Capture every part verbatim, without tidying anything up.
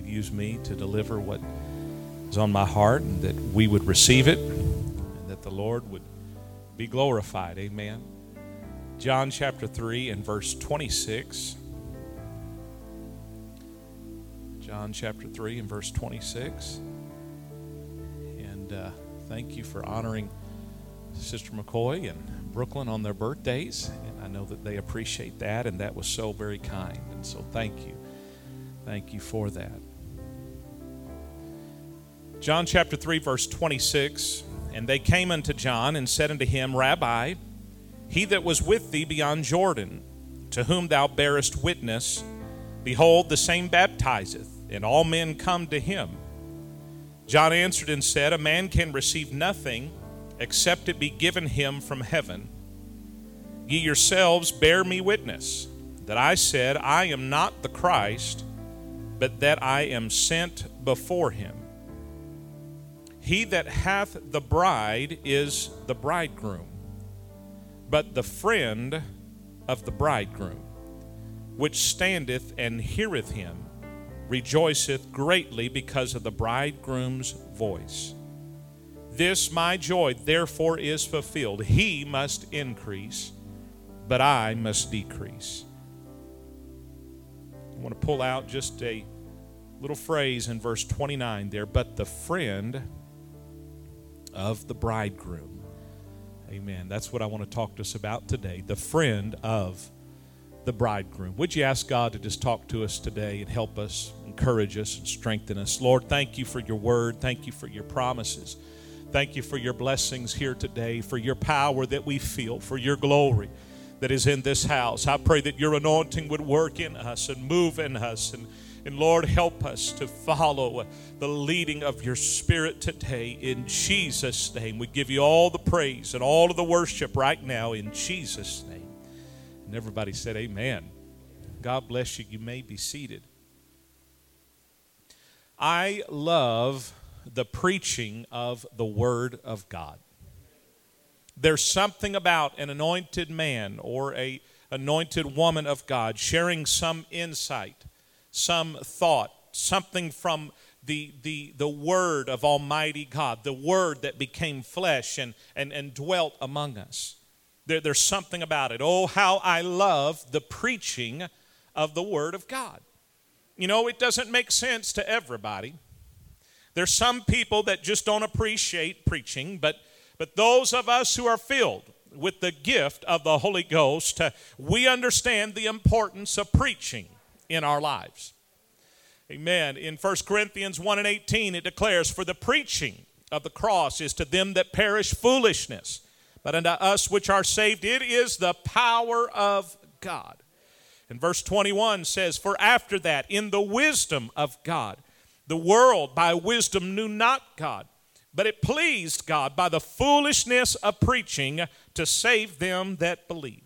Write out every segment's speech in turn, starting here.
use me to deliver what is on my heart, and that we would receive it, and that the Lord would be glorified. Amen. John chapter three and verse twenty-six. John chapter three and verse twenty-six. And uh, thank you for honoring Sister McCoy and Brooklyn on their birthdays. And I know that they appreciate that, and that was so very kind. And so thank you. Thank you for that. John chapter three, verse twenty-six. And they came unto John and said unto him, Rabbi, he that was with thee beyond Jordan, to whom thou bearest witness, behold, the same baptizeth, and all men come to him. John answered and said, A man can receive nothing except it be given him from heaven. Ye yourselves bear me witness, that I said, I am not the Christ, but that I am sent before him. He that hath the bride is the bridegroom, but the friend of the bridegroom, which standeth and heareth him, rejoiceth greatly because of the bridegroom's voice. This my joy therefore is fulfilled. He must increase, but I must decrease. I want to pull out just a little phrase in verse twenty-nine there, but the friend of the bridegroom. Amen. That's what I want to talk to us about today, the friend of the bridegroom. Would you ask God to just talk to us today and help us, encourage us, and strengthen us? Lord, thank you for your word. Thank you for your promises. Thank you for your blessings here today, for your power that we feel, for your glory that is in this house. I pray that your anointing would work in us and move in us. And, and Lord, help us to follow the leading of your Spirit today. In Jesus' name, we give you all the praise and all of the worship right now in Jesus' name. And everybody said amen. God bless you. You may be seated. I love the preaching of the Word of God. There's something about an anointed man or a anointed woman of God sharing some insight, some thought, something from the, the, the Word of Almighty God, the Word that became flesh and, and, and dwelt among us. There, there's something about it. Oh, how I love the preaching of the Word of God. You know, it doesn't make sense to everybody. There's some people that just don't appreciate preaching, but, but those of us who are filled with the gift of the Holy Ghost, uh, we understand the importance of preaching in our lives. Amen. In First Corinthians one and eighteen, it declares, For the preaching of the cross is to them that perish foolishness, but unto us which are saved, it is the power of God. And verse twenty-one says, For after that, in the wisdom of God, the world by wisdom knew not God, but it pleased God by the foolishness of preaching to save them that believe.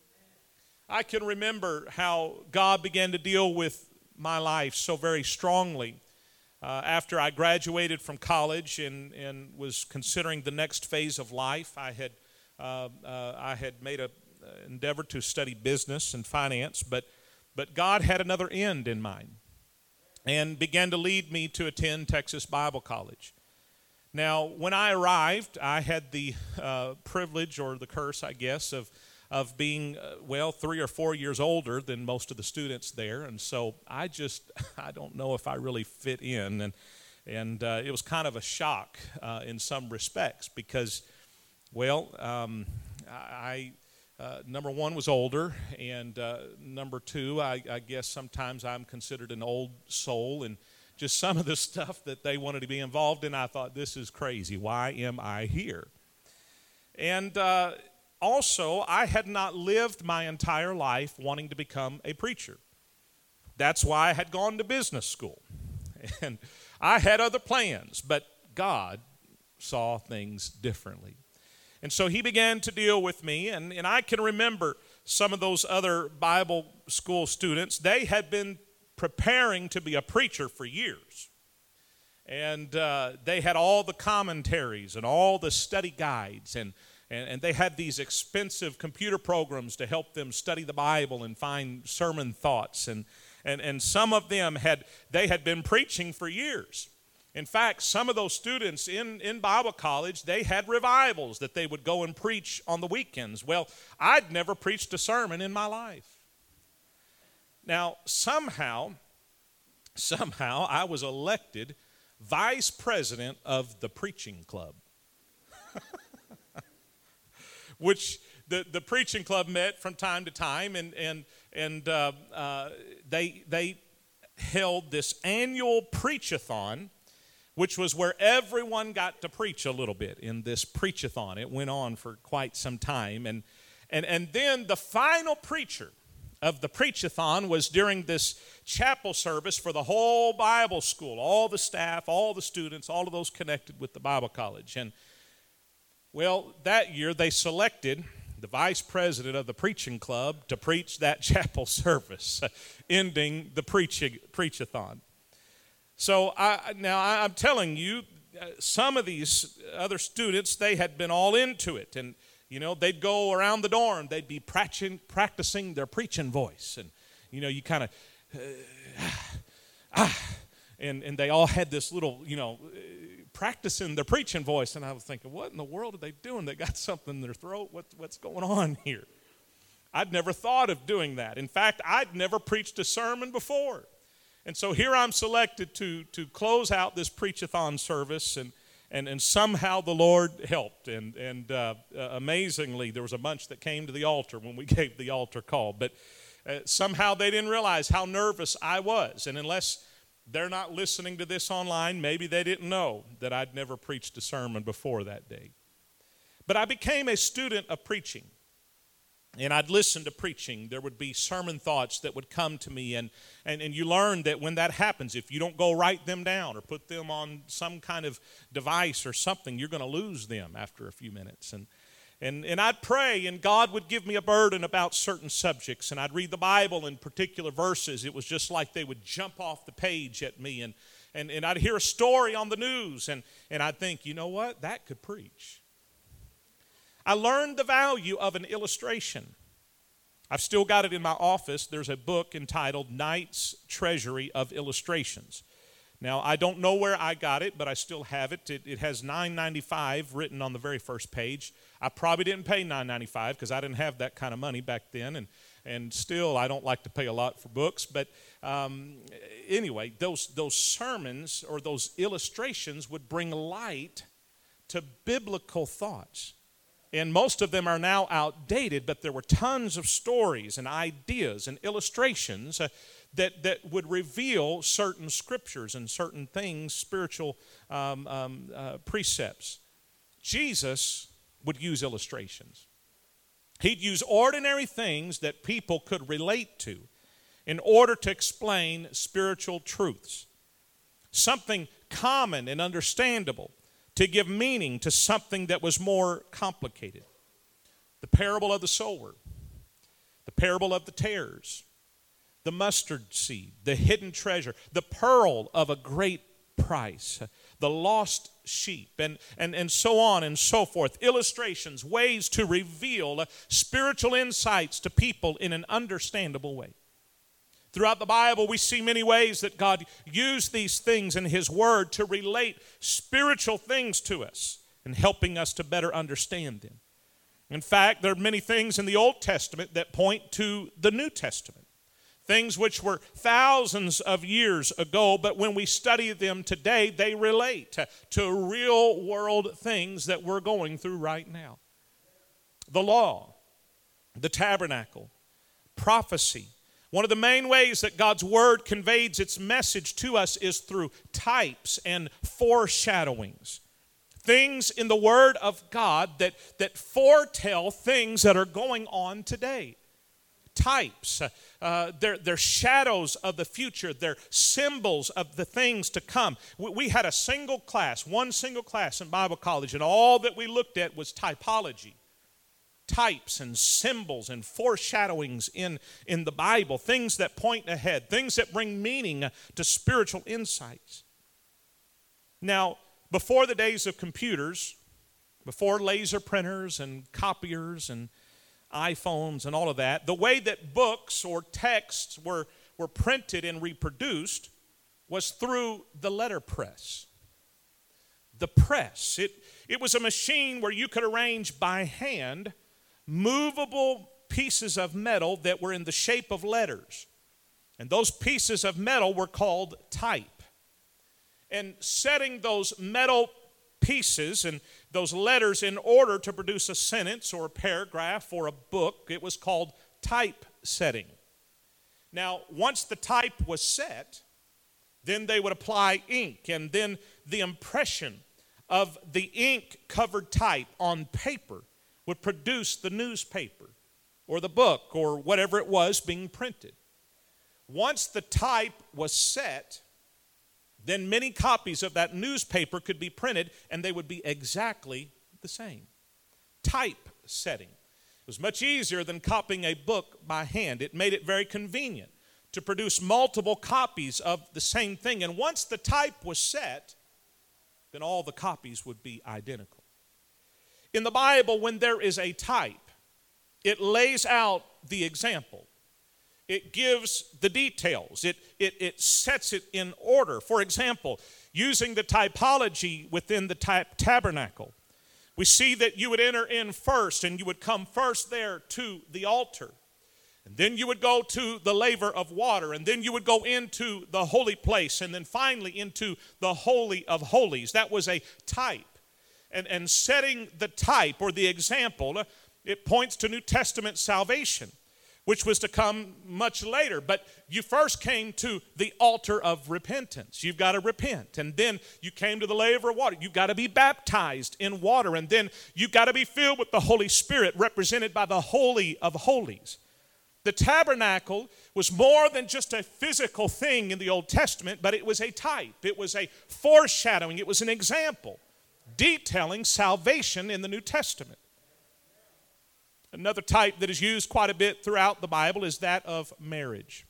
I can remember how God began to deal with my life so very strongly uh, after I graduated from college and, and was considering the next phase of life. I had uh, uh, I had made an endeavor to study business and finance, but but God had another end in mind, and began to lead me to attend Texas Bible College. Now, when I arrived, I had the uh, privilege, or the curse, I guess, of of being, uh, well, three or four years older than most of the students there, and so I just, I don't know if I really fit in, and and uh, it was kind of a shock uh, in some respects because, well, um, I... Uh, number one was older, and uh, number two, I, I guess sometimes I'm considered an old soul, and just some of the stuff that they wanted to be involved in, I thought, this is crazy. Why am I here? And uh, also, I had not lived my entire life wanting to become a preacher. That's why I had gone to business school. And I had other plans, but God saw things differently. And so he began to deal with me, and, and I can remember some of those other Bible school students. They had been preparing to be a preacher for years. And uh, they had all the commentaries and all the study guides, and, and, and they had these expensive computer programs to help them study the Bible and find sermon thoughts. And, and, and some of them had, they had been preaching for years. In fact, some of those students in, in Bible college, they had revivals that they would go and preach on the weekends. Well, I'd never preached a sermon in my life. Now, somehow, somehow I was elected vice president of the preaching club, which the, the preaching club met from time to time, and, and, and uh, uh, they, they held this annual preach-a-thon, which was where everyone got to preach a little bit in this preach-a-thon. It went on for quite some time. And, and, and then the final preacher of the preach-a-thon was during this chapel service for the whole Bible school, all the staff, all the students, all of those connected with the Bible college. And, well, that year they selected the vice president of the preaching club to preach that chapel service, ending the preaching, preach-a-thon. So I, now I'm telling you, uh, some of these other students, they had been all into it. And, you know, they'd go around the dorm. They'd be practicing, practicing their preaching voice. And, you know, you kind of, uh, ah, ah, and, and they all had this little, you know, uh, practicing their preaching voice. And I was thinking, what in the world are they doing? They got something in their throat. What, what's going on here? I'd never thought of doing that. In fact, I'd never preached a sermon before. And so here I'm selected to, to close out this preach-a-thon service, and, and, and somehow the Lord helped. And, and uh, uh, amazingly, there was a bunch that came to the altar when we gave the altar call. But uh, somehow they didn't realize how nervous I was. And unless they're not listening to this online, maybe they didn't know that I'd never preached a sermon before that day. But I became a student of preaching. And I'd listen to preaching. There would be sermon thoughts that would come to me. And, and, and you learn that when that happens, if you don't go write them down or put them on some kind of device or something, you're going to lose them after a few minutes. And, and, and I'd pray, and God would give me a burden about certain subjects. And I'd read the Bible in particular verses. It was just like they would jump off the page at me. And, and, and I'd hear a story on the news, and, and I'd think, you know what, that could preach. I learned the value of an illustration. I've still got it in my office. There's a book entitled Knight's Treasury of Illustrations. Now, I don't know where I got it, but I still have it. It, it has nine ninety-five written on the very first page. I probably didn't pay nine ninety-five because I didn't have that kind of money back then, and, and still I don't like to pay a lot for books. But um, anyway, those, those sermons or those illustrations would bring light to biblical thoughts. And most of them are now outdated, but there were tons of stories and ideas and illustrations uh, that, that would reveal certain scriptures and certain things, spiritual um, um, uh, precepts. Jesus would use illustrations. He'd use ordinary things that people could relate to in order to explain spiritual truths. Something common and understandable to give meaning to something that was more complicated. The parable of the sower, the parable of the tares, the mustard seed, the hidden treasure, the pearl of a great price, the lost sheep, and, and, and so on and so forth. Illustrations, ways to reveal spiritual insights to people in an understandable way. Throughout the Bible, we see many ways that God used these things in His Word to relate spiritual things to us and helping us to better understand them. In fact, there are many things in the Old Testament that point to the New Testament. Things which were thousands of years ago, but when we study them today, they relate to, to real-world things that we're going through right now. The law, the tabernacle, prophecy. One of the main ways that God's Word conveys its message to us is through types and foreshadowings. Things in the Word of God that, that foretell things that are going on today. Types, uh, they're, they're shadows of the future. They're symbols of the things to come. We, we had a single class, one single class in Bible college, and all that we looked at was typology. Types and symbols and foreshadowings in, in the Bible, things that point ahead, things that bring meaning to spiritual insights. Now, before the days of computers, before laser printers and copiers and iPhones and all of that, the way that books or texts were, were printed and reproduced was through the letterpress. The press. It, it was a machine where you could arrange by hand movable pieces of metal that were in the shape of letters. And those pieces of metal were called type. And setting those metal pieces and those letters in order to produce a sentence or a paragraph or a book, it was called typesetting. Now, once the type was set, then they would apply ink, and then the impression of the ink-covered type on paper would produce the newspaper or the book or whatever it was being printed. Once the type was set, then many copies of that newspaper could be printed, and they would be exactly the same. Typesetting. It was much easier than copying a book by hand. It made it very convenient to produce multiple copies of the same thing. And once the type was set, then all the copies would be identical. In the Bible, when there is a type, it lays out the example. It gives the details. It, it, it sets it in order. For example, using the typology within the type tabernacle, we see that you would enter in first, and you would come first there to the altar. And then you would go to the laver of water, and then you would go into the holy place, and then finally into the Holy of Holies. That was a type. And, and setting the type or the example, it points to New Testament salvation, which was to come much later. But you first came to the altar of repentance. You've got to repent. And then you came to the laver of water. You've got to be baptized in water. And then you've got to be filled with the Holy Spirit, represented by the Holy of Holies. The tabernacle was more than just a physical thing in the Old Testament, but it was a type. It was a foreshadowing. It was an example detailing salvation in the New Testament. Another type that is used quite a bit throughout the Bible is that of marriage.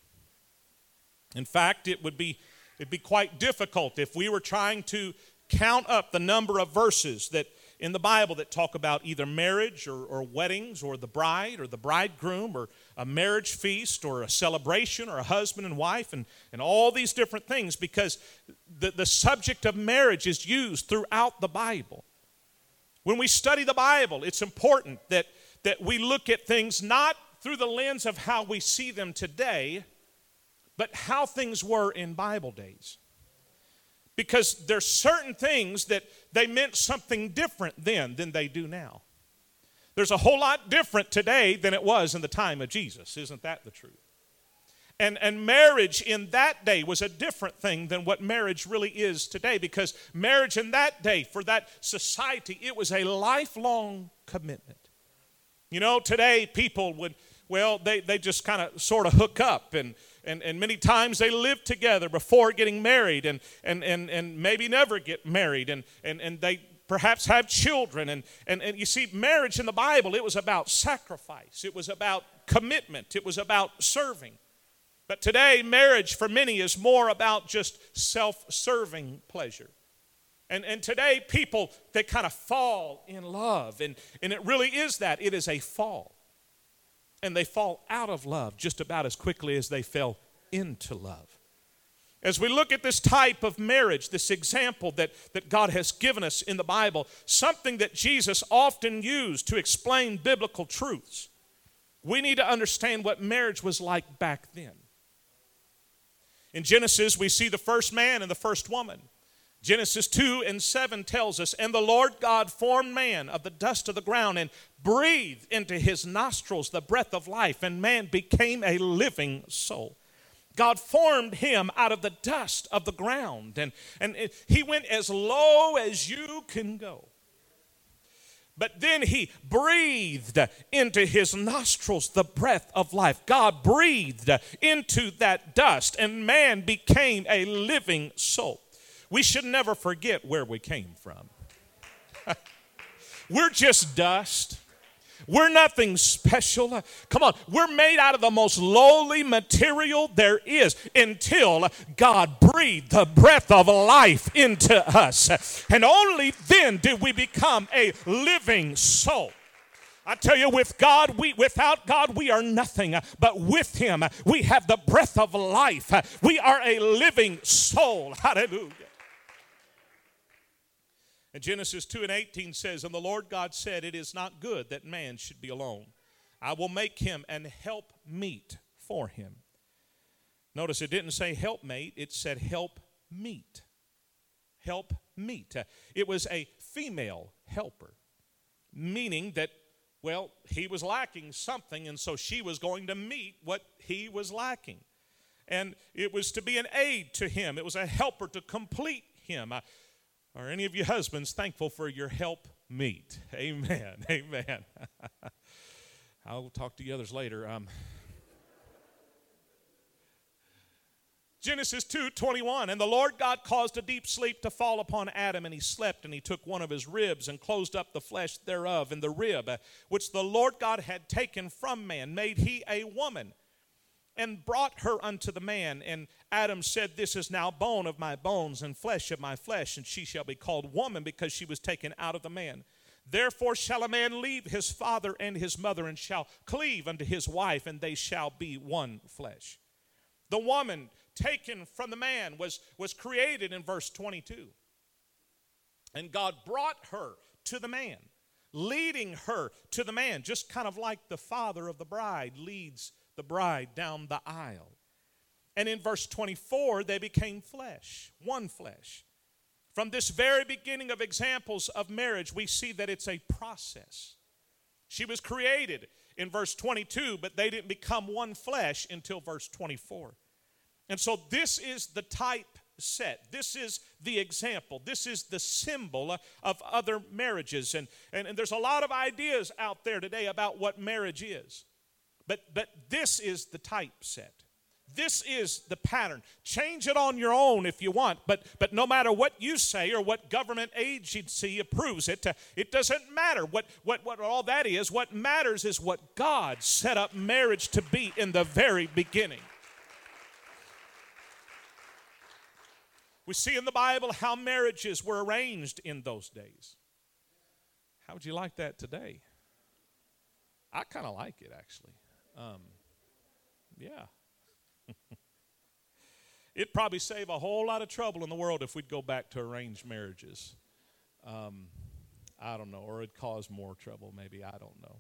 In fact, it would be, it'd be quite difficult if we were trying to count up the number of verses that in the Bible that talk about either marriage or, or weddings or the bride or the bridegroom or a marriage feast or a celebration or a husband and wife and, and all these different things, because the, the subject of marriage is used throughout the Bible. When we study the Bible, it's important that that we look at things not through the lens of how we see them today, but how things were in Bible days. Because there's certain things that they meant something different then than they do now. There's a whole lot different today than it was in the time of Jesus. Isn't that the truth? And, and marriage in that day was a different thing than what marriage really is today, because marriage in that day, for that society, it was a lifelong commitment. You know, today people would, well, they, they just kind of sort of hook up, and, and, and many times they live together before getting married, and, and, and, and maybe never get married, and, and, and they perhaps have children. And, and, and you see, marriage in the Bible, it was about sacrifice. It was about commitment. It was about serving. But today, marriage for many is more about just self-serving pleasure. And, and today, people, they kind of fall in love. And, and it really is that. It is a fall. And they fall out of love just about as quickly as they fell into love. As we look at this type of marriage, this example that, that God has given us in the Bible, something that Jesus often used to explain biblical truths, we need to understand what marriage was like back then. In Genesis, we see the first man and the first woman. Genesis two and seven tells us, "And the Lord God formed man of the dust of the ground and breathed into his nostrils the breath of life, and man became a living soul." God formed him out of the dust of the ground, and, and it, he went as low as you can go. But then he breathed into his nostrils the breath of life. God breathed into that dust, and man became a living soul. We should never forget where we came from. We're just dust. We're nothing special. Come on, we're made out of the most lowly material there is until God breathed the breath of life into us. And only then did we become a living soul. I tell you, with God, we without God, we are nothing. But with Him, we have the breath of life. We are a living soul. Hallelujah. And Genesis two and eighteen says, and the Lord God said, it is not good that man should be alone. I will make him an help meet for him. Notice it didn't say helpmate, it said help meet. Help meet. It was a female helper, meaning that, well, he was lacking something, and so she was going to meet what he was lacking. And it was to be an aid to him. It was a helper to complete him. Are any of you husbands thankful for your help meet? Amen. Amen. I'll talk to you others later. Um, Genesis two twenty-one, and the Lord God caused a deep sleep to fall upon Adam, and he slept, and he took one of his ribs and closed up the flesh thereof, and the rib which the Lord God had taken from man made he a woman, and brought her unto the man. And Adam said, this is now bone of my bones and flesh of my flesh, and she shall be called woman, because she was taken out of the man. Therefore shall a man leave his father and his mother, and shall cleave unto his wife, and they shall be one flesh. The woman taken from the man was, was created in verse twenty-two. And God brought her to the man, leading her to the man, just kind of like the father of the bride leads the bride down the aisle. And in verse twenty-four, they became flesh, one flesh. From this very beginning of examples of marriage, we see that it's a process. She was created in verse twenty-two, but they didn't become one flesh until verse twenty-four. And so this is the type set. This is the example. This is the symbol of other marriages. And, and, and there's a lot of ideas out there today about what marriage is. But, but this is the type set. This is the pattern. Change it on your own if you want, but, but no matter what you say or what government agency approves it, uh, it doesn't matter what, what, what all that is. What matters is what God set up marriage to be in the very beginning. We see in the Bible how marriages were arranged in those days. How would you like that today? I kind of like it, actually. Um, yeah. It'd probably save a whole lot of trouble in the world if we'd go back to arranged marriages. Um, I don't know, or it'd cause more trouble, maybe, I don't know.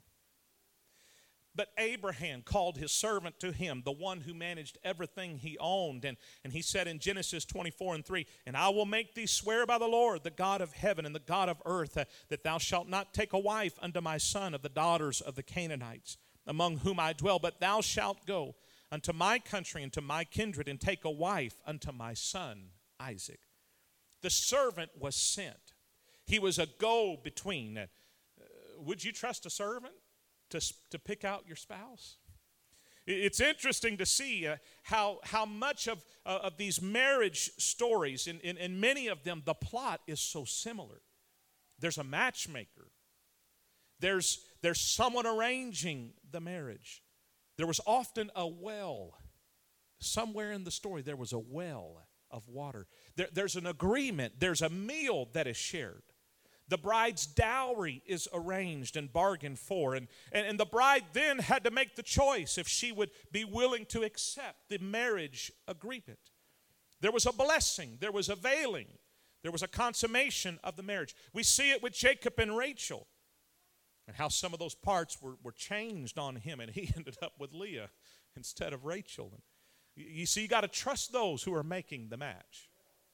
But Abraham called his servant to him, the one who managed everything he owned. And, and he said in Genesis twenty-four and three, and I will make thee swear by the Lord, the God of heaven and the God of earth, uh, that thou shalt not take a wife unto my son of the daughters of the Canaanites, among whom I dwell, but thou shalt go unto my country and to my kindred, and take a wife unto my son Isaac. The servant was sent. He was a go-between. Uh, would you trust a servant to, to pick out your spouse? It's interesting to see uh, how, how much of, uh, of these marriage stories, in, in, in many of them, the plot is so similar. There's a matchmaker. There's, there's someone arranging the marriage. There was often a well. Somewhere in the story, there was a well of water. There, there's an agreement. There's a meal that is shared. The bride's dowry is arranged and bargained for. And, and, and the bride then had to make the choice if she would be willing to accept the marriage agreement. There was a blessing. There was a veiling. There was a consummation of the marriage. We see it with Jacob and Rachel, and how some of those parts were, were changed on him, and he ended up with Leah instead of Rachel. And you, you see, you got to trust those who are making the match.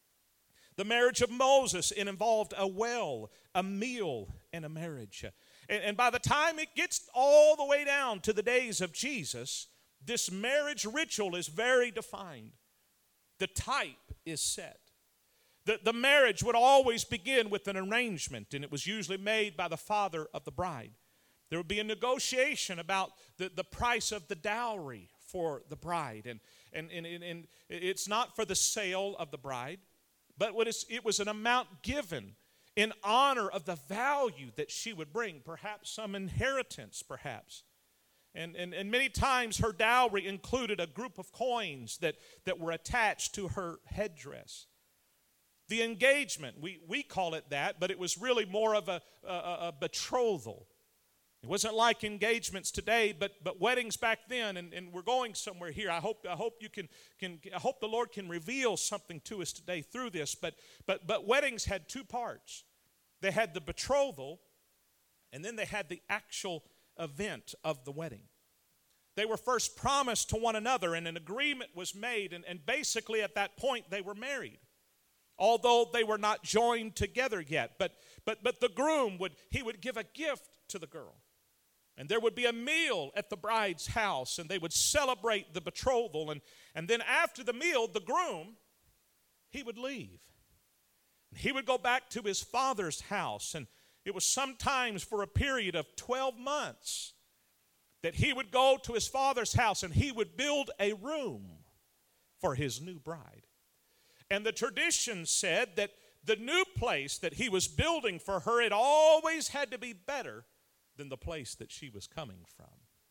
The marriage of Moses, it involved a well, a meal, and a marriage. And, and by the time it gets all the way down to the days of Jesus, this marriage ritual is very defined. The type is set. The, the marriage would always begin with an arrangement, and it was usually made by the father of the bride. There would be a negotiation about the, the price of the dowry for the bride. And, and, and, and it's not for the sale of the bride, but it was an amount given in honor of the value that she would bring, perhaps some inheritance, perhaps. And, and, and many times her dowry included a group of coins that, that were attached to her headdress. The engagement, we, we call it that, but it was really more of a, a, a betrothal. It wasn't like engagements today, but but weddings back then, and, and we're going somewhere here. I hope I hope you can can I hope the Lord can reveal something to us today through this. But but but weddings had two parts. They had the betrothal, and then they had the actual event of the wedding. They were first promised to one another, and an agreement was made, and, and basically at that point they were married. Although they were not joined together yet. But but but the groom would he would give a gift to the girl. And there would be a meal at the bride's house, and they would celebrate the betrothal. And, and then after the meal, the groom, he would leave. He would go back to his father's house, and it was sometimes for a period of twelve months that he would go to his father's house, and he would build a room for his new bride. And the tradition said that the new place that he was building for her, it always had to be better than the place that she was coming from.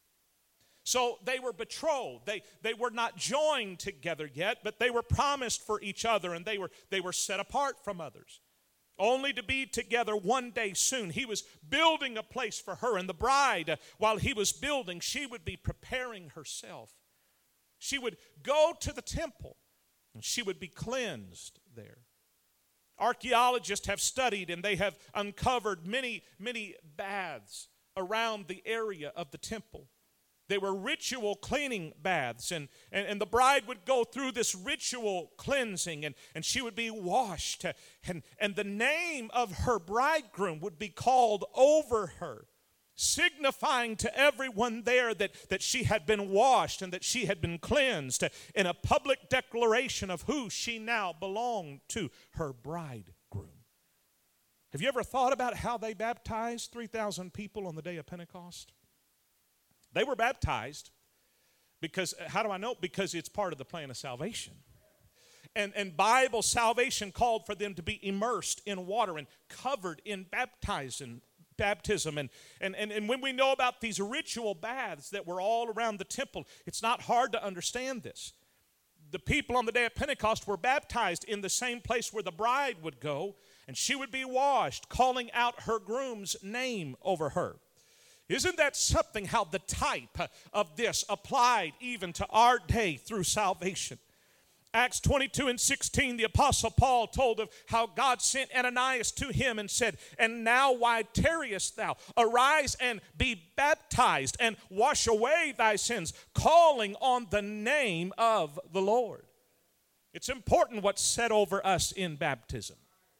So they were betrothed. They, they were not joined together yet, but they were promised for each other, and they were, they were set apart from others, only to be together one day soon. He was building a place for her, and the bride, while he was building, she would be preparing herself. She would go to the temple, and she would be cleansed there. Archaeologists have studied, and they have uncovered many, many baths around the area of the temple. They were ritual cleaning baths, and, and, and the bride would go through this ritual cleansing, and, and she would be washed, and, and the name of her bridegroom would be called over her, signifying to everyone there that, that she had been washed and that she had been cleansed, in a public declaration of who she now belonged to, her bridegroom. Have you ever thought about how they baptized three thousand people on the day of Pentecost? They were baptized because, how do I know? Because it's part of the plan of salvation. And, and Bible salvation called for them to be immersed in water and covered in baptizing, baptism. And, and, and, and when we know about these ritual baths that were all around the temple, it's not hard to understand this. The people on the day of Pentecost were baptized in the same place where the bride would go, and she would be washed, calling out her groom's name over her. Isn't that something, how the type of this applied even to our day through salvation? Acts twenty-two and sixteen, the Apostle Paul told of how God sent Ananias to him and said, "And now why tarriest thou? Arise and be baptized and wash away thy sins, calling on the name of the Lord." It's important what's said over us in baptism.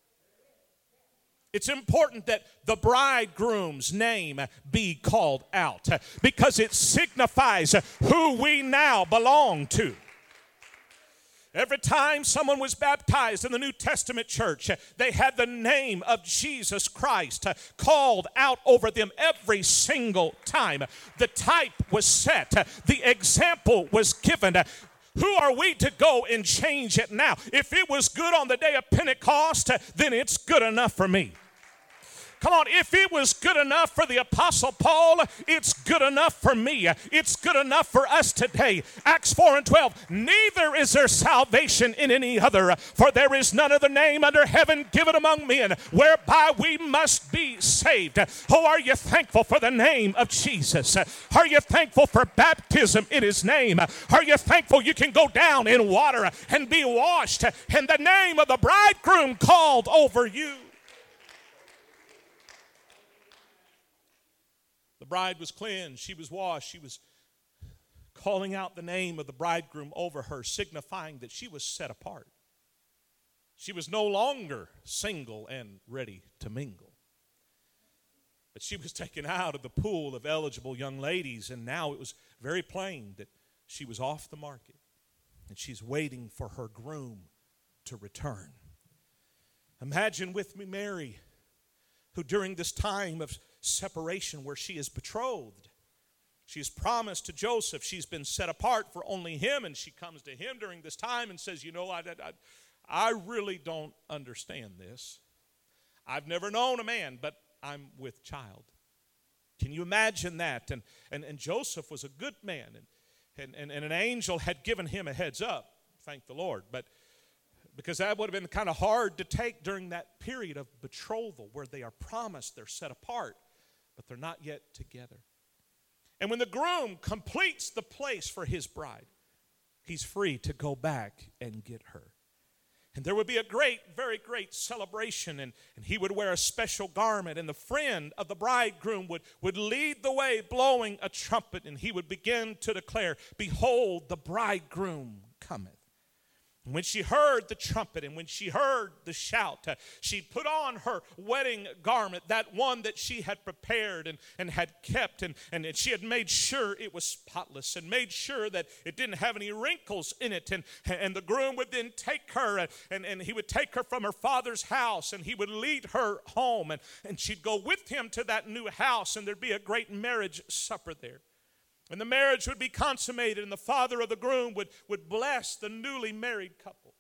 It's important that the bridegroom's name be called out, because it signifies who we now belong to. Every time someone was baptized in the New Testament church, they had the name of Jesus Christ called out over them every single time. The type was set. The example was given. Who are we to go and change it now? If it was good on the day of Pentecost, then it's good enough for me. Come on, if it was good enough for the Apostle Paul, it's good enough for me. It's good enough for us today. Acts four and twelve, neither is there salvation in any other, for there is none other name under heaven given among men whereby we must be saved. Oh, are you thankful for the name of Jesus? Are you thankful for baptism in his name? Are you thankful you can go down in water and be washed in the name of the bridegroom called over you? The bride was cleansed, she was washed, she was calling out the name of the bridegroom over her, signifying that she was set apart. She was no longer single and ready to mingle. But she was taken out of the pool of eligible young ladies, and now it was very plain that she was off the market, and she's waiting for her groom to return. Imagine with me Mary, who during this time of separation where she is betrothed, she is promised to Joseph, she's been set apart for only him, and she comes to him during this time and says, you know, I, I, I really don't understand this. I've never known a man, but I'm with child. Can you imagine that? And, and, and Joseph was a good man, and, and, and an angel had given him a heads up, thank the Lord, but because that would have been kind of hard to take during that period of betrothal where they are promised, they're set apart. but they're not yet together. And when the groom completes the place for his bride, he's free to go back and get her. And there would be a great, very great celebration, and, and he would wear a special garment, and the friend of the bridegroom would, would lead the way blowing a trumpet, and he would begin to declare, "Behold, the bridegroom cometh." And when she heard the trumpet and when she heard the shout, uh, she put on her wedding garment, that one that she had prepared and, and had kept, and, and she had made sure it was spotless and made sure that it didn't have any wrinkles in it. And, and the groom would then take her, uh, and, and he would take her from her father's house, and he would lead her home, and, and she'd go with him to that new house, and there'd be a great marriage supper there. And the marriage would be consummated, and the father of the groom would, would bless the newly married couple.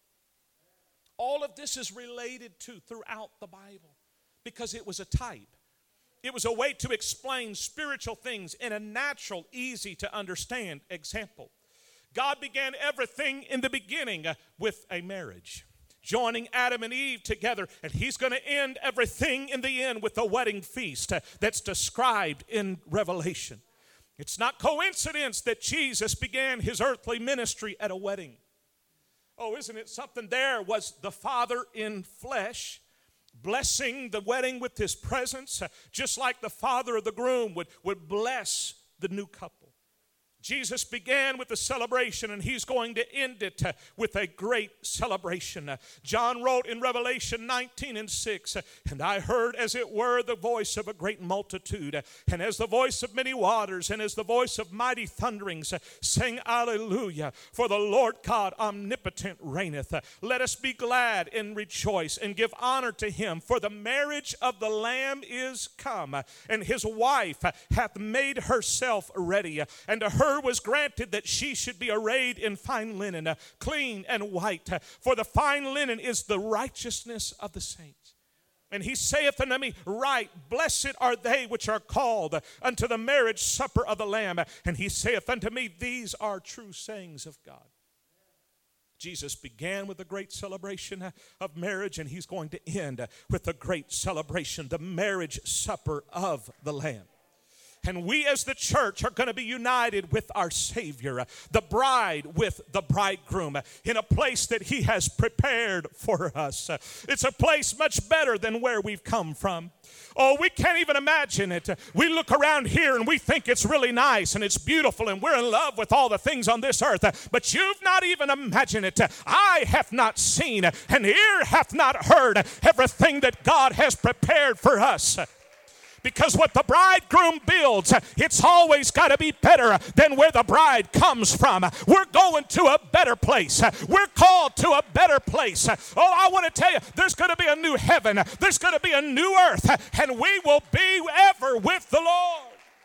All of this is related to throughout the Bible because it was a type. It was a way to explain spiritual things in a natural, easy to understand example. God began everything in the beginning uh, with a marriage, joining Adam and Eve together, and he's going to end everything in the end with a wedding feast uh, that's described in Revelation. It's not coincidence that Jesus began his earthly ministry at a wedding. Oh, isn't it something? There was the Father in flesh blessing the wedding with his presence, just like the father of the groom would, would bless the new couple. Jesus began with a celebration, and he's going to end it uh, with a great celebration. Uh, John wrote in Revelation nineteen and six, uh, "And I heard as it were the voice of a great multitude, uh, and as the voice of many waters, and as the voice of mighty thunderings, uh, saying, Alleluia, for the Lord God omnipotent reigneth. Uh, let us be glad and rejoice, and give honor to him, for the marriage of the Lamb is come, uh, and his wife uh, hath made herself ready, uh, and to her was granted that she should be arrayed in fine linen, uh, clean and white, uh, for the fine linen is the righteousness of the saints. And he saith unto me, Right, blessed are they which are called uh, unto the marriage supper of the Lamb. And he saith unto me, These are true sayings of God." Jesus began with a great celebration uh, of marriage, and he's going to end uh, with a great celebration, the marriage supper of the Lamb. And we as the church are going to be united with our Savior, the bride with the bridegroom, in a place that he has prepared for us. It's a place much better than where we've come from. Oh, we can't even imagine it. We look around here and we think it's really nice and it's beautiful and we're in love with all the things on this earth. But you've not even imagined it. Eye hath not seen and ear hath not heard everything that God has prepared for us. Because what the bridegroom builds, it's always got to be better than where the bride comes from. We're going to a better place. We're called to a better place. Oh, I want to tell you, there's going to be a new heaven. There's going to be a new earth, and we will be ever with the Lord.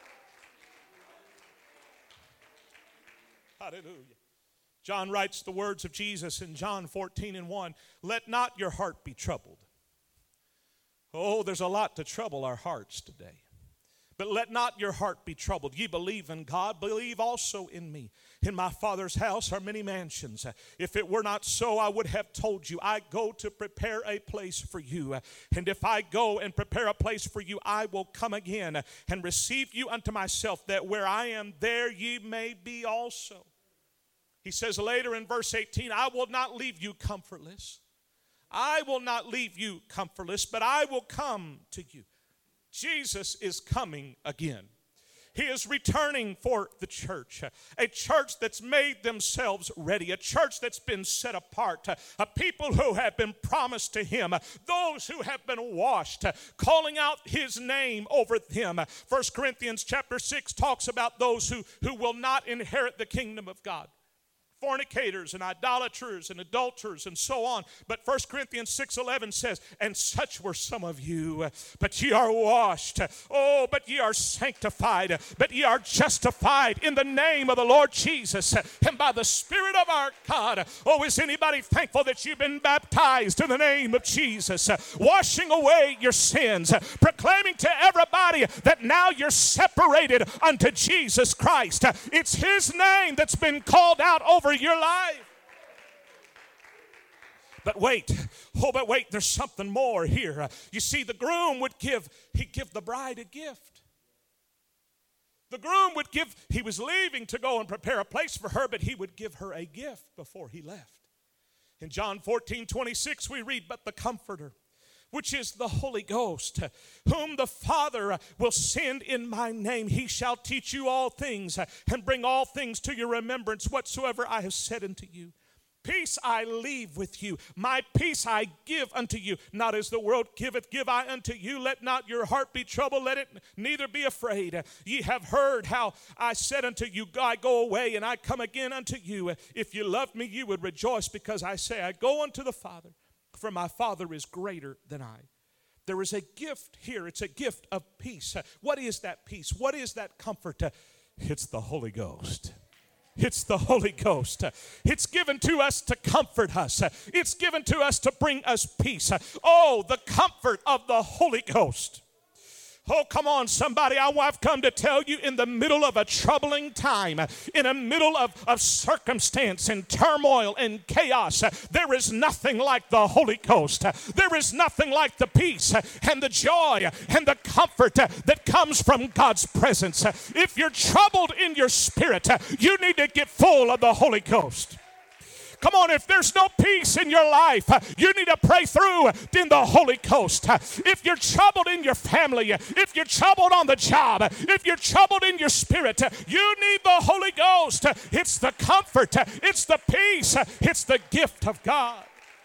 Hallelujah. John writes the words of Jesus in John fourteen and one. Let not your heart be troubled. Oh, there's a lot to trouble our hearts today. But let not your heart be troubled. Ye believe in God, believe also in me. In my Father's house are many mansions. If it were not so, I would have told you. I go to prepare a place for you. And if I go and prepare a place for you, I will come again and receive you unto myself, that where I am, there ye may be also. He says later in verse eighteen, I will not leave you comfortless. I will not leave you comfortless, but I will come to you. Jesus is coming again. He is returning for the church, a church that's made themselves ready, a church that's been set apart, a people who have been promised to him, those who have been washed, calling out his name over them. First Corinthians chapter six talks about those who, who will not inherit the kingdom of God. Fornicators and idolaters and adulterers and so on. But First Corinthians six eleven says, and such were some of you, but ye are washed. Oh, but ye are sanctified, but ye are justified in the name of the Lord Jesus and by the Spirit of our God. Oh, is anybody thankful that you've been baptized in the name of Jesus, washing away your sins, proclaiming to everybody that now you're separated unto Jesus Christ. It's his name that's been called out over your life. But wait, oh, but wait, there's something more here. You see, the groom would give, he'd give the bride a gift. The groom would give, he was leaving to go and prepare a place for her, but he would give her a gift before he left. In John fourteen twenty-six we read, but the Comforter, which is the Holy Ghost, whom the Father will send in my name, he shall teach you all things and bring all things to your remembrance whatsoever I have said unto you. Peace I leave with you, my peace I give unto you. Not as the world giveth, give I unto you. Let not your heart be troubled, let it neither be afraid. Ye have heard how I said unto you, I go away and I come again unto you. If you loved me, you would rejoice, because I say, I go unto the Father, for my Father is greater than I. There is a gift here. It's a gift of peace. What is that peace? What is that comfort? It's the Holy Ghost. It's the Holy Ghost. It's given to us to comfort us. It's given to us to bring us peace. Oh, the comfort of the Holy Ghost. Oh, come on, somebody. I've come to tell you, in the middle of a troubling time, in the middle of, of circumstance and turmoil and chaos, there is nothing like the Holy Ghost. There is nothing like the peace and the joy and the comfort that comes from God's presence. If you're troubled in your spirit, you need to get full of the Holy Ghost. Come on, if there's no peace in your life, you need to pray through in the Holy Ghost. If you're troubled in your family, if you're troubled on the job, if you're troubled in your spirit, you need the Holy Ghost. It's the comfort, it's the peace, it's the gift of God.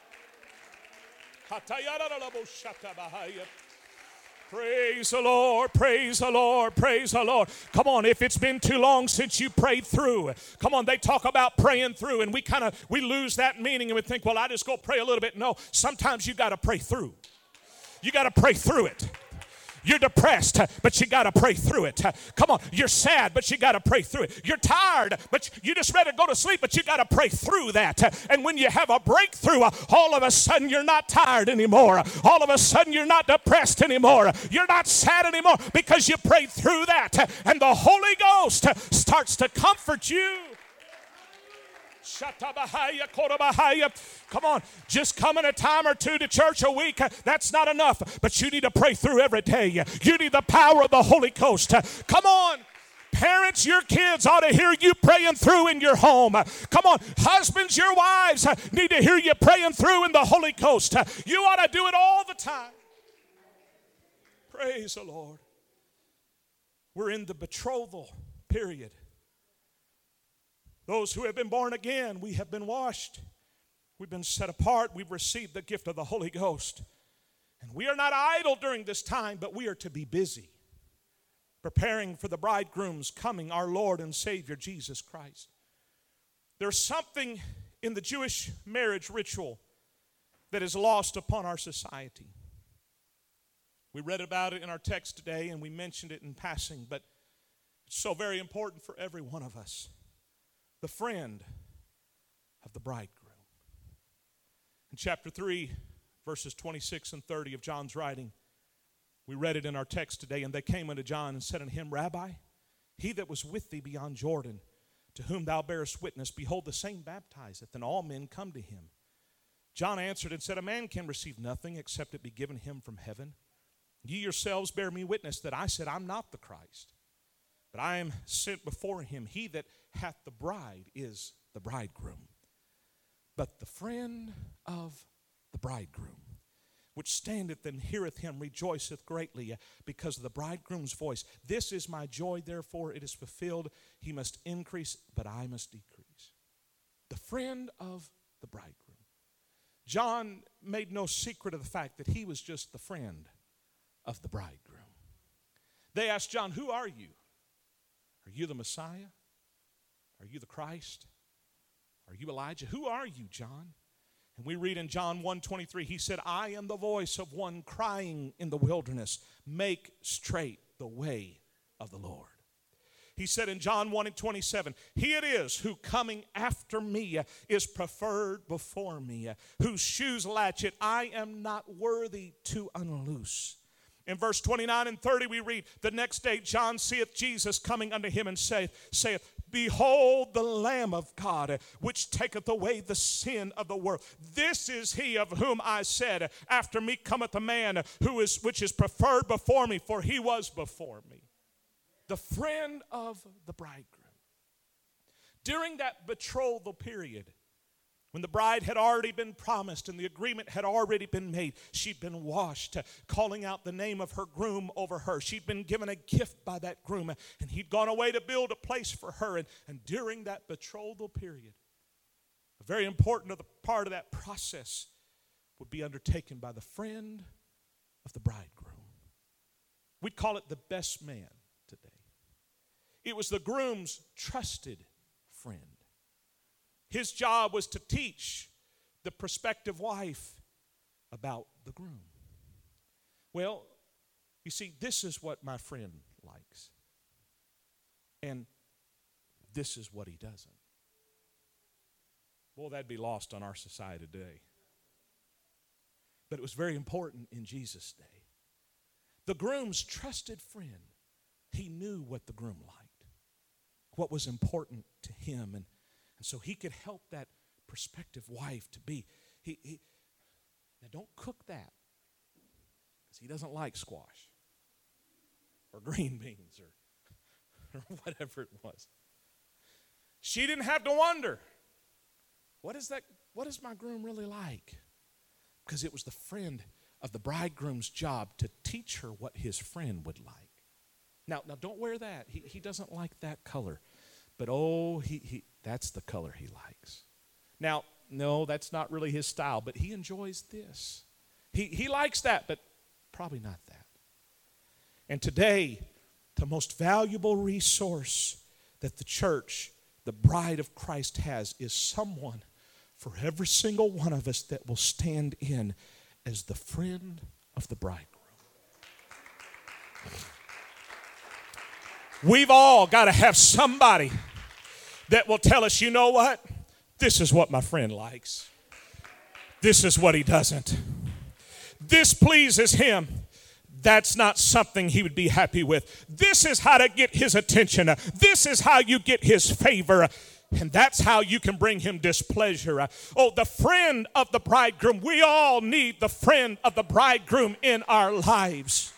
Praise the Lord, praise the Lord, praise the Lord. Come on, if it's been too long since you prayed through, come on, they talk about praying through, and we kind of, we lose that meaning, and we think, well, I just go pray a little bit. No, sometimes you got to pray through. You got to pray through it. You're depressed, but you got to pray through it. Come on, you're sad, but you got to pray through it. You're tired, but you just ready to go to sleep, but you got to pray through that. And when you have a breakthrough, all of a sudden you're not tired anymore. All of a sudden you're not depressed anymore. You're not sad anymore, because you prayed through that. And the Holy Ghost starts to comfort you. Come on, just coming a time or two to church a week, that's not enough. But you need to pray through every day. You need the power of the Holy Ghost. Come on. Parents, your kids ought to hear you praying through in your home. Come on, husbands, your wives need to hear you praying through in the Holy Ghost. You ought to do it all the time. Praise the Lord. We're in the betrothal period. Those who have been born again, we have been washed. We've been set apart. We've received the gift of the Holy Ghost. And we are not idle during this time, but we are to be busy, preparing for the bridegroom's coming, our Lord and Savior, Jesus Christ. There's something in the Jewish marriage ritual that is lost upon our society. We read about it in our text today, and we mentioned it in passing, but it's so very important for every one of us. The friend of the bridegroom. In chapter three, verses twenty-six and thirty of John's writing, we read it in our text today. And they came unto John and said unto him, Rabbi, he that was with thee beyond Jordan, to whom thou bearest witness, behold, the same baptizeth, and all men come to him. John answered and said, a man can receive nothing except it be given him from heaven. Ye yourselves bear me witness that I said, I'm not the Christ, but I am sent before him. He that hath the bride is the bridegroom. But the friend of the bridegroom, which standeth and heareth him, rejoiceth greatly because of the bridegroom's voice. This is my joy, therefore it is fulfilled. He must increase, but I must decrease. The friend of the bridegroom. John made no secret of the fact that he was just the friend of the bridegroom. They asked John, who are you? Are you the Messiah? Are you the Christ? Are you Elijah? Who are you, John? And we read in John one twenty-three, he said, I am the voice of one crying in the wilderness, make straight the way of the Lord. He said in John one and twenty-seven, he it is who coming after me is preferred before me, whose shoes latchet I am not worthy to unloose. In verse twenty-nine and thirty we read, the next day John seeth Jesus coming unto him and saith, saith, behold the Lamb of God, which taketh away the sin of the world. This is he of whom I said, after me cometh a man who is which is preferred before me, for he was before me. the friend of the bridegroom. During that betrothal period, when the bride had already been promised and the agreement had already been made, she'd been washed, calling out the name of her groom over her. She'd been given a gift by that groom, and he'd gone away to build a place for her. And, and during that betrothal period, a very important part of that process would be undertaken by the friend of the bridegroom. We'd call it the best man today. It was the groom's trusted friend. His job was to teach the prospective wife about the groom. Well, you see, this is what my friend likes. And this is what he doesn't. Boy, that'd be lost on our society today. But it was very important in Jesus' day. The groom's trusted friend, he knew what the groom liked, what was important to him, and And so he could help that prospective wife to be. He, he Now don't cook that, because he doesn't like squash or green beans or, or whatever it was. She didn't have to wonder, what is that? What is my groom really like? Because it was the friend of the bridegroom's job to teach her what his friend would like. Now, now don't wear that. He, he doesn't like that color. But oh, he, he that's the color he likes. Now, no, that's not really his style, but he enjoys this. He, he likes that, but probably not that. And today, the most valuable resource that the church, the bride of Christ, has is someone for every single one of us that will stand in as the friend of the bridegroom. We've all got to have somebody that will tell us, you know what? This is what my friend likes. This is what he doesn't. This pleases him. That's not something he would be happy with. This is how to get his attention. This is how you get his favor. And that's how you can bring him displeasure. Oh, the friend of the bridegroom. We all need the friend of the bridegroom in our lives.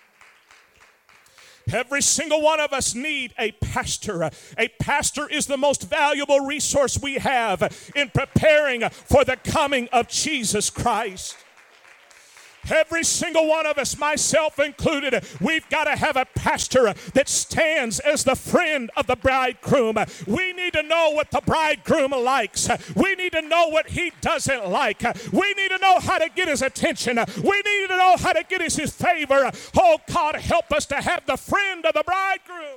Every single one of us need a pastor. A pastor is the most valuable resource we have in preparing for the coming of Jesus Christ. Every single one of us, myself included, we've got to have a pastor that stands as the friend of the bridegroom. We need to know what the bridegroom likes. We need to know what he doesn't like. We need to know how to get his attention. We need to know how to get his favor. Oh, God, help us to have the friend of the bridegroom.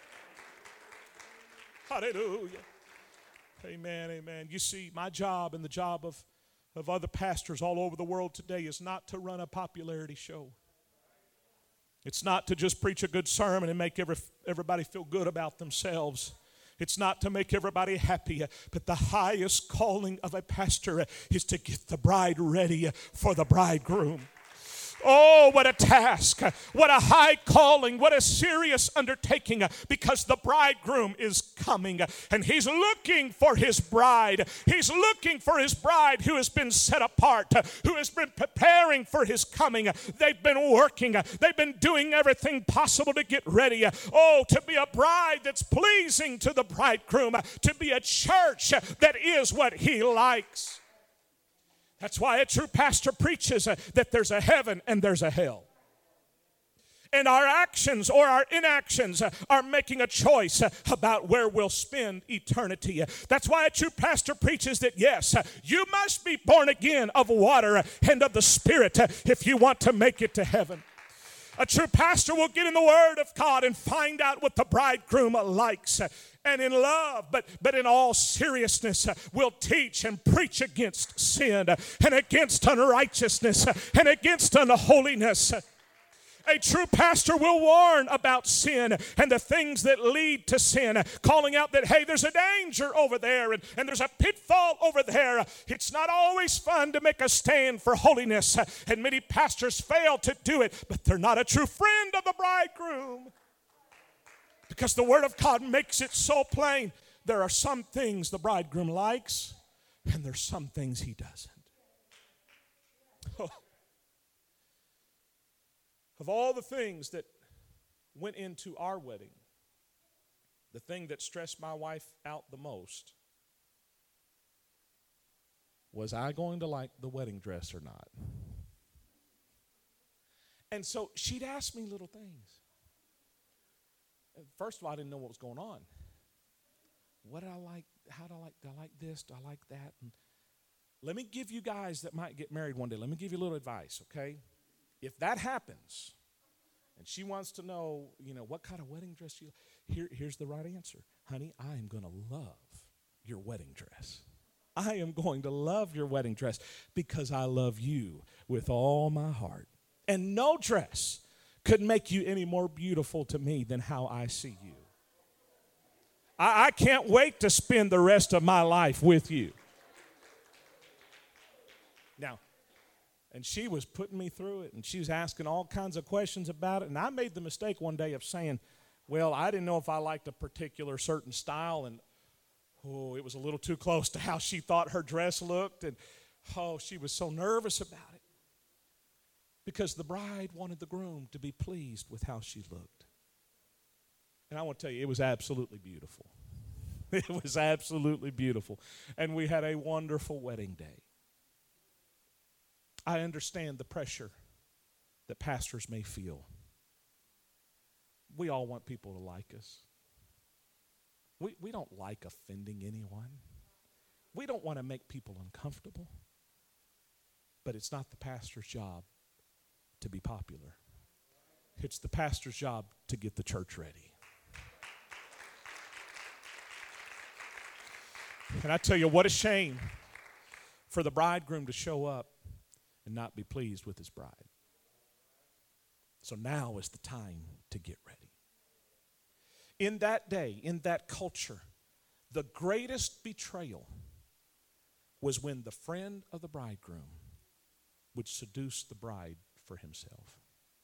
Hallelujah. Amen, amen. You see, my job and the job of of other pastors all over the world today is not to run a popularity show. It's not to just preach a good sermon and make every, everybody feel good about themselves. It's not to make everybody happy, but the highest calling of a pastor is to get the bride ready for the bridegroom. Oh, what a task, what a high calling, what a serious undertaking, because the bridegroom is coming and he's looking for his bride. He's looking for his bride who has been set apart, who has been preparing for his coming. They've been working, they've been doing everything possible to get ready. Oh, to be a bride that's pleasing to the bridegroom, to be a church that is what he likes. That's why a true pastor preaches uh, that there's a heaven and there's a hell. And our actions or our inactions uh, are making a choice uh, about where we'll spend eternity. Uh, that's why a true pastor preaches that, yes, uh, you must be born again of water uh, and of the Spirit uh, if you want to make it to heaven. A true pastor will get in the Word of God and find out what the bridegroom likes. Uh, And in love, but, but in all seriousness, uh, will teach and preach against sin uh, and against unrighteousness uh, and against unholiness. A true pastor will warn about sin and the things that lead to sin, calling out that, hey, there's a danger over there and, and there's a pitfall over there. It's not always fun to make a stand for holiness, and many pastors fail to do it, but they're not a true friend of the bridegroom. Because the Word of God makes it so plain. There are some things the bridegroom likes, and there's some things he doesn't. Oh. Of all the things that went into our wedding, the thing that stressed my wife out the most was I going to like the wedding dress or not? And so she'd ask me little things. First of all, I didn't know what was going on. What did I like? How do I like? Do I like this? Do I like that? And let me give you guys that might get married one day, let me give you a little advice, okay? If that happens, and she wants to know, you know, what kind of wedding dress you, here, here's the right answer. Honey, I am going to love your wedding dress. I am going to love your wedding dress because I love you with all my heart. And no dress could make you any more beautiful to me than how I see you. I, I can't wait to spend the rest of my life with you. Now, and she was putting me through it, and she was asking all kinds of questions about it, and I made the mistake one day of saying, well, I didn't know if I liked a particular certain style, and oh, it was a little too close to how she thought her dress looked, and oh, she was so nervous about it because the bride wanted the groom to be pleased with how she looked. And I want to tell you, it was absolutely beautiful. It was absolutely beautiful, and we had a wonderful wedding day. I understand the pressure that pastors may feel. We all want people to like us. We, we don't like offending anyone. We don't want to make people uncomfortable. But it's not the pastor's job to be popular. It's the pastor's job to get the church ready. And I tell you, what a shame for the bridegroom to show up and not be pleased with his bride. So now is the time to get ready. In that day, in that culture, the greatest betrayal was when the friend of the bridegroom would seduce the bride for himself.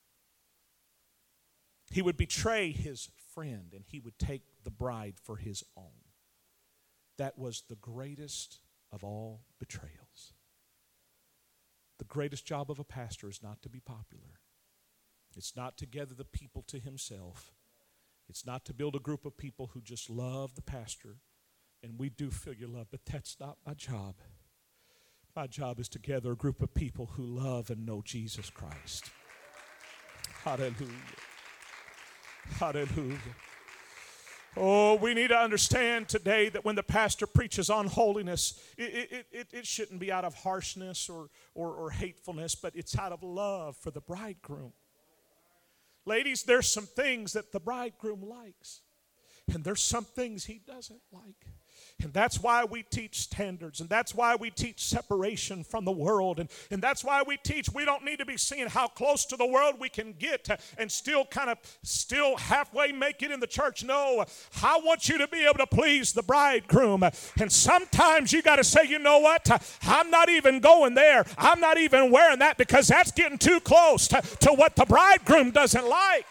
He would betray his friend and he would take the bride for his own. That was the greatest of all betrayals. The greatest job of a pastor is not to be popular. It's not to gather the people to himself. It's not to build a group of people who just love the pastor. And we do feel your love, but that's not my job. My job is to gather a group of people who love and know Jesus Christ. Hallelujah. Hallelujah. Oh, we need to understand today that when the pastor preaches on holiness, it, it, it, it shouldn't be out of harshness or, or, or hatefulness, but it's out of love for the bridegroom. Ladies, there's some things that the bridegroom likes, and there's some things he doesn't like. And that's why we teach standards, and that's why we teach separation from the world, and, and that's why we teach we don't need to be seeing how close to the world we can get and still kind of still halfway make it in the church. No, I want you to be able to please the bridegroom. And sometimes you got to say, you know what, I'm not even going there. I'm not even wearing that because that's getting too close to, to what the bridegroom doesn't like.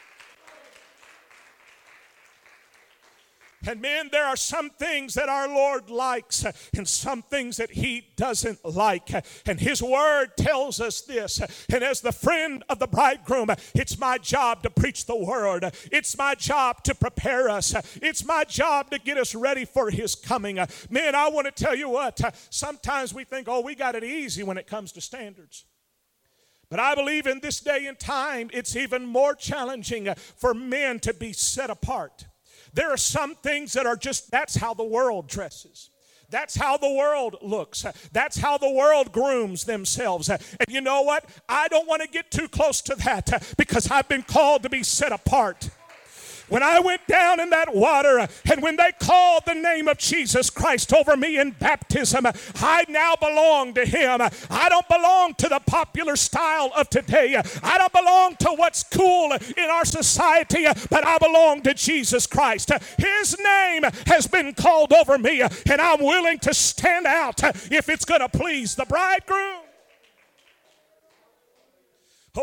And men, there are some things that our Lord likes and some things that he doesn't like. And his word tells us this. And as the friend of the bridegroom, it's my job to preach the word. It's my job to prepare us. It's my job to get us ready for his coming. Men, I want to tell you what, sometimes we think, oh, we got it easy when it comes to standards. But I believe in this day and time, it's even more challenging for men to be set apart. There are some things that are just, that's how the world dresses. That's how the world looks. That's how the world grooms themselves. And you know what? I don't want to get too close to that because I've been called to be set apart. When I went down in that water and when they called the name of Jesus Christ over me in baptism, I now belong to him. I don't belong to the popular style of today. I don't belong to what's cool in our society, but I belong to Jesus Christ. His name has been called over me, and I'm willing to stand out if it's going to please the bridegroom. Oh,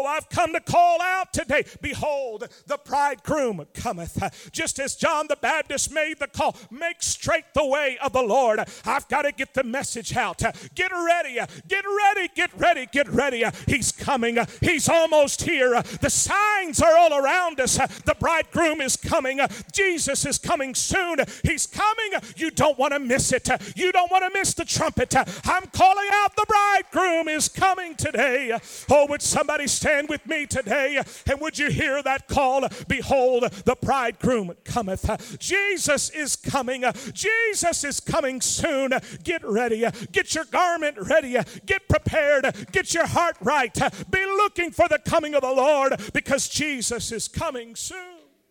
I've come to call out today, behold, the bridegroom cometh. Just as John the Baptist made the call, make straight the way of the Lord. I've got to get the message out. Get ready, get ready, get ready, get ready. He's coming. He's almost here. The signs are all around us. The bridegroom is coming. Jesus is coming soon. He's coming. You don't want to miss it. You don't want to miss the trumpet. I'm calling out, the bridegroom is coming today. Oh, would somebody stand with me today? And would you hear that call? Behold, the bridegroom cometh. Jesus is coming. Jesus is coming soon. Get ready. Get your garment ready. Get prepared. Get your heart right. Be looking for the coming of the Lord, because Jesus is coming soon.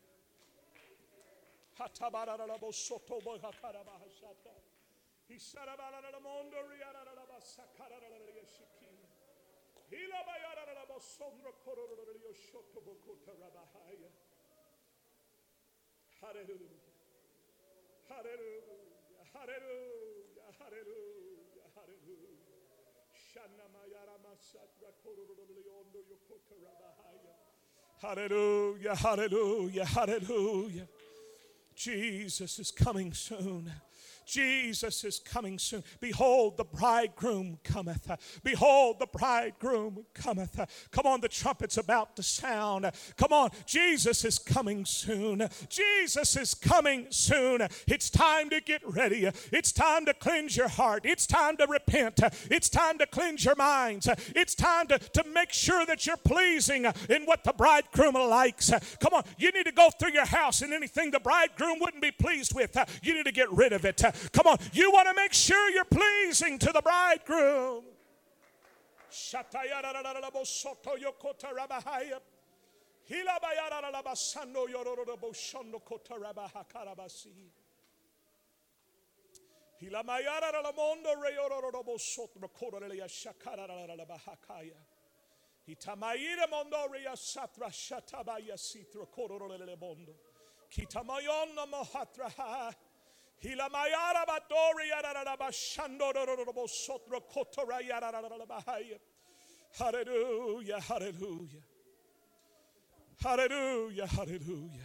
Hallelujah. Hallelujah. Hallelujah. Hallelujah. Hallelujah. Hallelujah. Hallelujah. Hallelujah. Jesus is coming soon. Jesus is coming soon. Behold, the bridegroom cometh. Behold, the bridegroom cometh. Come on, the trumpet's about to sound. Come on, Jesus is coming soon. Jesus is coming soon. It's time to get ready. It's time to cleanse your heart. It's time to repent. It's time to cleanse your minds. It's time to, to make sure that you're pleasing in what the bridegroom likes. Come on, you need to go through your house, and anything the bridegroom wouldn't be pleased with, you need to get rid of it. Come on, you want to make sure you're pleasing to the bridegroom. Hallelujah, hallelujah. Hallelujah, hallelujah.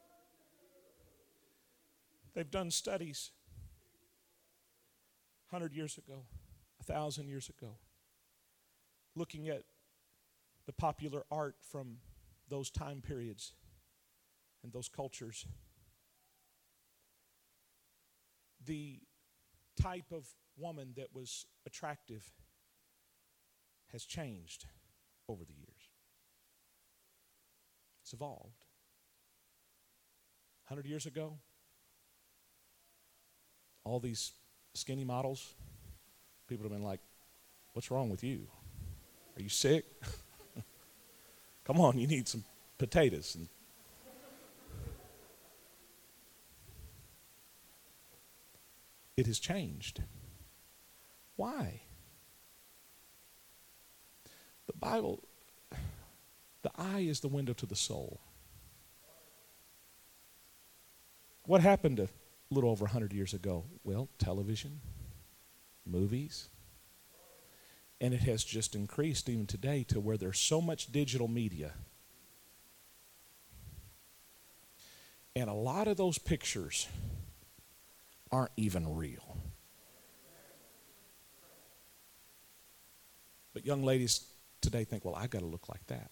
They've done studies a hundred years ago, a thousand years ago, looking at the popular art from those time periods and those cultures. The type of woman that was attractive has changed over the years. It's evolved. A hundred years ago, all these skinny models, people have been like, what's wrong with you? Are you sick? Come on, you need some potatoes. And it has changed. Why? The Bible, the eye is the window to the soul. What happened a little over one hundred years ago? Well, television, movies, and it has just increased even today to where there's so much digital media. And a lot of those pictures aren't even real. But young ladies today think, well, I got to look like that.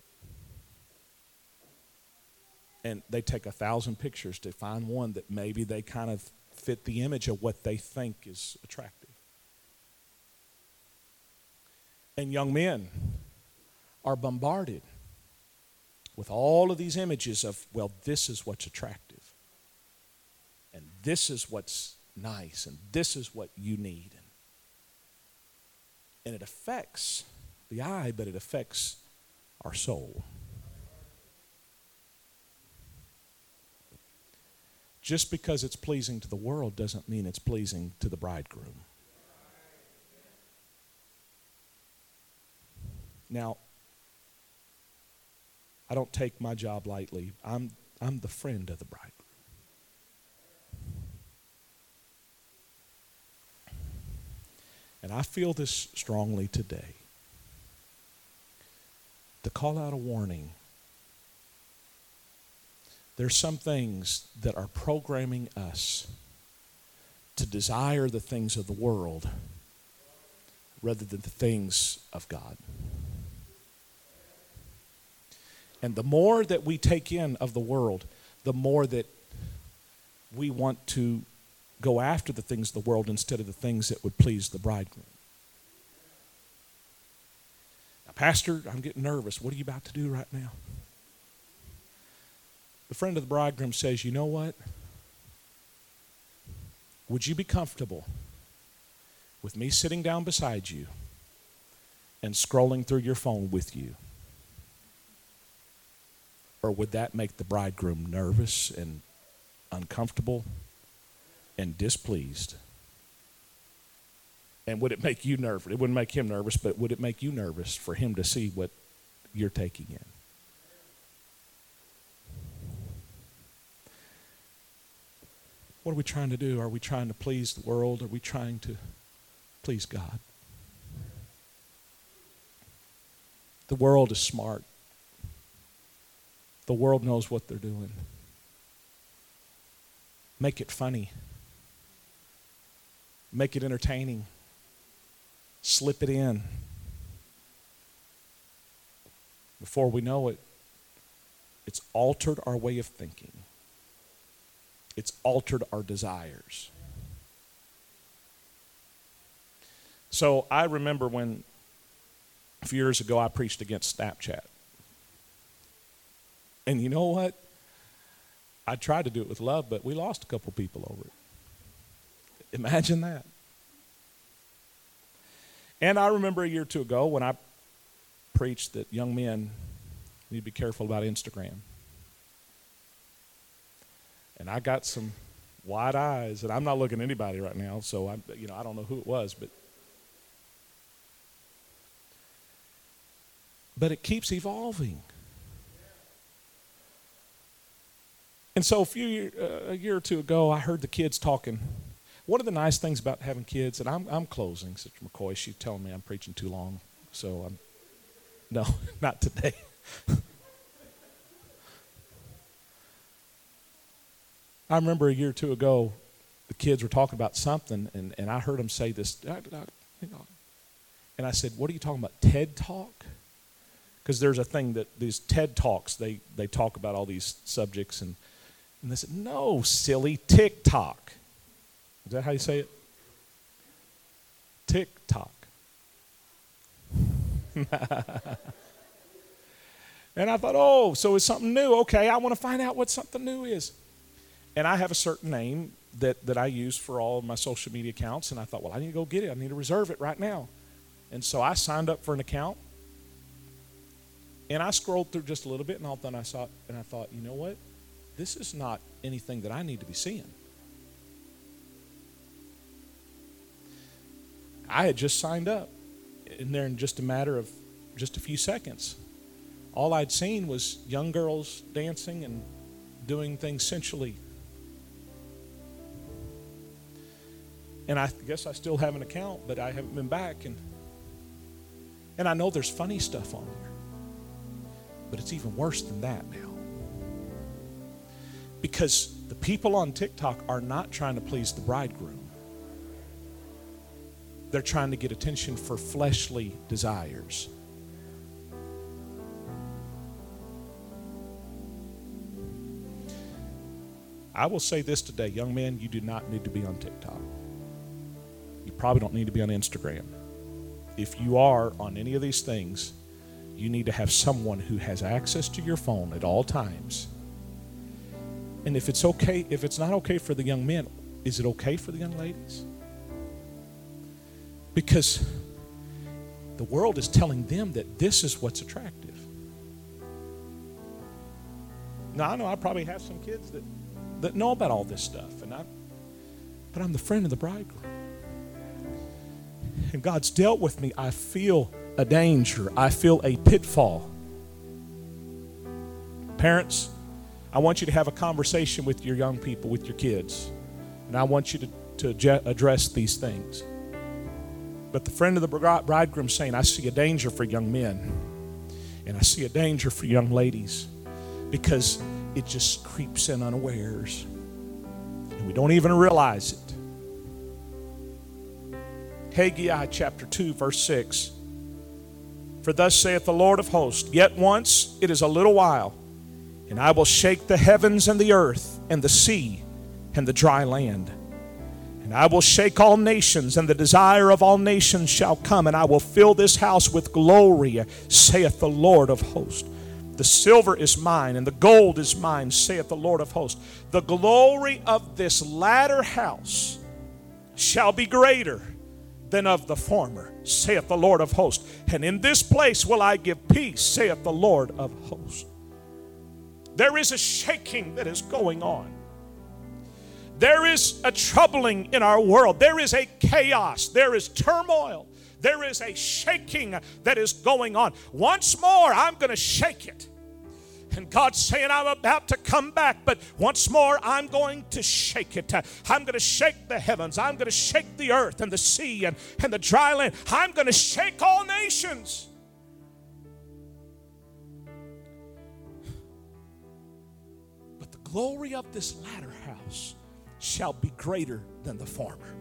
And they take a thousand pictures to find one that maybe they kind of fit the image of what they think is attractive. And young men are bombarded with all of these images of, well, this is what's attractive. And this is what's nice. And this is what you need. And it affects the eye, but it affects our soul. Just because it's pleasing to the world doesn't mean it's pleasing to the bridegroom. Now, I don't take my job lightly. I'm, I'm the friend of the bridegroom. And I feel this strongly today. to call out a warning. There's some things that are programming us to desire the things of the world rather than the things of God. And the more that we take in of the world, the more that we want to go after the things of the world instead of the things that would please the bridegroom. Now, Pastor, I'm getting nervous. What are you about to do right now? The friend of the bridegroom says, you know what? Would you be comfortable with me sitting down beside you and scrolling through your phone with you? Or would that make the bridegroom nervous and uncomfortable and displeased? And would it make you nervous? It wouldn't make him nervous, but would it make you nervous for him to see what you're taking in? What are we trying to do? Are we trying to please the world? Are we trying to please God? The world is smart. The world knows what they're doing. Make it funny. Make it entertaining. Slip it in. Before we know it, it's altered our way of thinking. It's altered our desires. So I remember when, a few years ago, I preached against Snapchat. And you know what? I tried to do it with love, but we lost a couple people over it. Imagine that. And I remember a year or two ago when I preached that young men need to be careful about Instagram. And I got some wide eyes, and I'm not looking at anybody right now, so I, you know, I don't know who it was, but but it keeps evolving. And so a few year, uh, a year or two ago, I heard the kids talking. One of the nice things about having kids, and I'm I'm closing, Sister McCoy. She's telling me I'm preaching too long, so I'm no, not today. I remember a year or two ago, the kids were talking about something, and, and I heard them say this, and I said, what are you talking about, TED Talk? Because there's a thing that these TED Talks, they, they talk about all these subjects, and, and they said, no, silly, TikTok. Is that how you say it? TikTok. And I thought, oh, so it's something new. Okay, I want to find out what something new is. And I have a certain name that, that I use for all of my social media accounts, and I thought, well, I need to go get it. I need to reserve it right now. And so I signed up for an account, and I scrolled through just a little bit, and all of a sudden I saw it, and I thought, you know what? This is not anything that I need to be seeing. I had just signed up, and there in just a matter of just a few seconds, all I'd seen was young girls dancing and doing things sensually. And I guess I still have an account, but I haven't been back. And and I know there's funny stuff on there. But it's even worse than that now. Because the people on TikTok are not trying to please the bridegroom. They're trying to get attention for fleshly desires. I will say this today, young men, you do not need to be on TikTok. You probably don't need to be on Instagram. If you are on any of these things, you need to have someone who has access to your phone at all times. And if it's okay, if it's not okay for the young men, is it okay for the young ladies? Because the world is telling them that this is what's attractive. Now, I know I probably have some kids that, that know about all this stuff, and I, but I'm the friend of the bridegroom. And God's dealt with me. I feel a danger. I feel a pitfall. Parents, I want you to have a conversation with your young people, with your kids. And I want you to, to address these things. But the friend of the bridegroom saying, I see a danger for young men. And I see a danger for young ladies because it just creeps in unawares. And we don't even realize it. Haggai chapter two, verse six. For thus saith the Lord of hosts, yet once it is a little while, and I will shake the heavens and the earth and the sea and the dry land. And I will shake all nations, and the desire of all nations shall come, and I will fill this house with glory, saith the Lord of hosts. The silver is mine, and the gold is mine, saith the Lord of hosts. The glory of this latter house shall be greater than of the former, saith the Lord of hosts. And in this place will I give peace, saith the Lord of hosts. There is a shaking that is going on. There is a troubling in our world. There is a chaos. There is turmoil. There is a shaking that is going on. Once more, I'm going to shake it. And God's saying, I'm about to come back, but once more, I'm going to shake it. I'm going to shake the heavens. I'm going to shake the earth and the sea and, and the dry land. I'm going to shake all nations. But the glory of this latter house shall be greater than the former.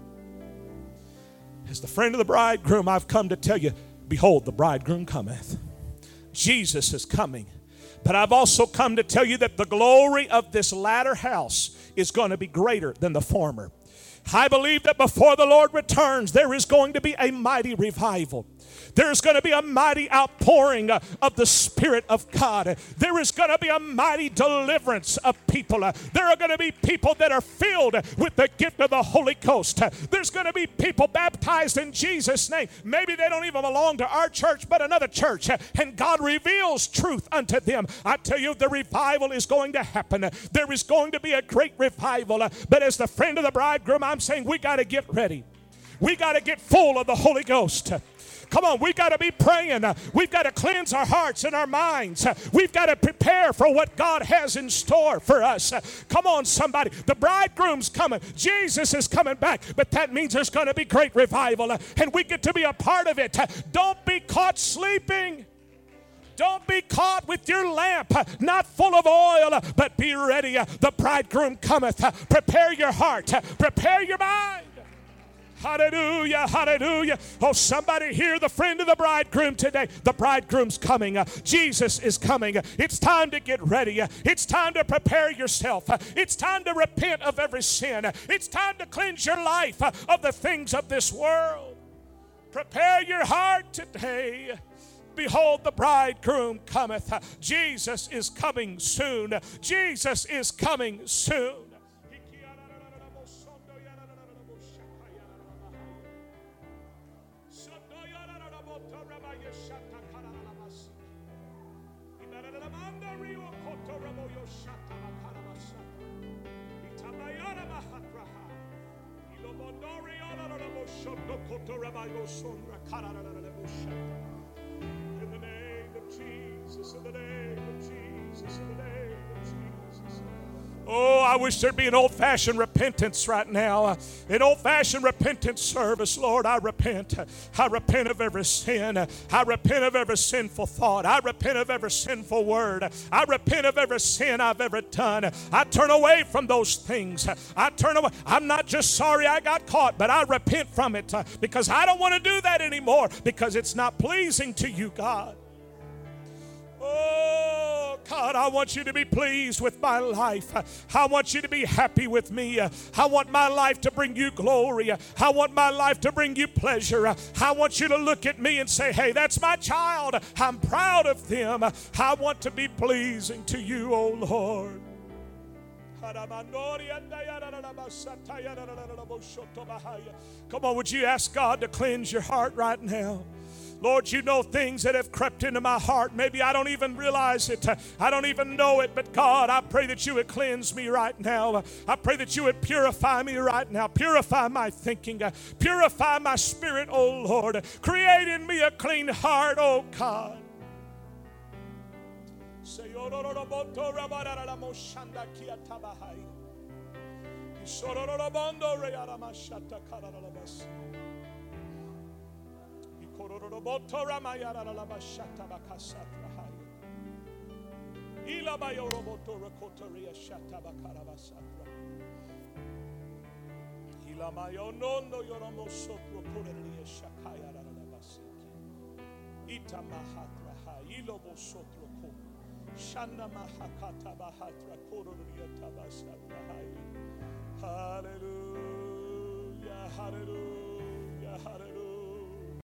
As the friend of the bridegroom, I've come to tell you, behold, the bridegroom cometh. Jesus is coming. But I've also come to tell you that the glory of this latter house is going to be greater than the former. I believe that before the Lord returns, there is going to be a mighty revival. There's going to be a mighty outpouring of the Spirit of God. There is going to be a mighty deliverance of people. There are going to be people that are filled with the gift of the Holy Ghost. There's going to be people baptized in Jesus' name. Maybe they don't even belong to our church, but another church. And God reveals truth unto them. I tell you, the revival is going to happen. There is going to be a great revival. But as the friend of the bridegroom, I'm saying we got to get ready. We got to get full of the Holy Ghost. Come on, we've got to be praying. We've got to cleanse our hearts and our minds. We've got to prepare for what God has in store for us. Come on, somebody. The bridegroom's coming. Jesus is coming back. But that means there's going to be great revival. And we get to be a part of it. Don't be caught sleeping. Don't be caught with your lamp not full of oil, but be ready. The bridegroom cometh. Prepare your heart. Prepare your mind. Hallelujah, hallelujah. Oh, somebody hear the friend of the bridegroom today. The bridegroom's coming. Uh, Jesus is coming. Uh, it's time to get ready. Uh, it's time to prepare yourself. Uh, it's time to repent of every sin. Uh, it's time to cleanse your life uh, of the things of this world. Prepare your heart today. Behold, the bridegroom cometh. Uh, Jesus is coming soon. Uh, Jesus is coming soon. In the name of Jesus, in the name of Jesus, in the name of Jesus. Oh, I wish there'd be an old-fashioned repentance right now. An old-fashioned repentance service. Lord, I repent. I repent of every sin. I repent of every sinful thought. I repent of every sinful word. I repent of every sin I've ever done. I turn away from those things. I turn away. I'm not just sorry I got caught, but I repent from it because I don't want to do that anymore because it's not pleasing to you, God. Oh, God, I want you to be pleased with my life. I want you to be happy with me. I want my life to bring you glory. I want my life to bring you pleasure. I want you to look at me and say, hey, that's my child. I'm proud of them. I want to be pleasing to you, oh Lord. Come on, would you ask God to cleanse your heart right now? Lord, you know things that have crept into my heart. Maybe I don't even realize it. I don't even know it. But God, I pray that you would cleanse me right now. I pray that you would purify me right now. Purify my thinking. Purify my spirit, oh Lord. Create in me a clean heart, oh God. Shanda mahakata bahatra kororia tabasatra. Hallelujah, hallelujah, hallelujah.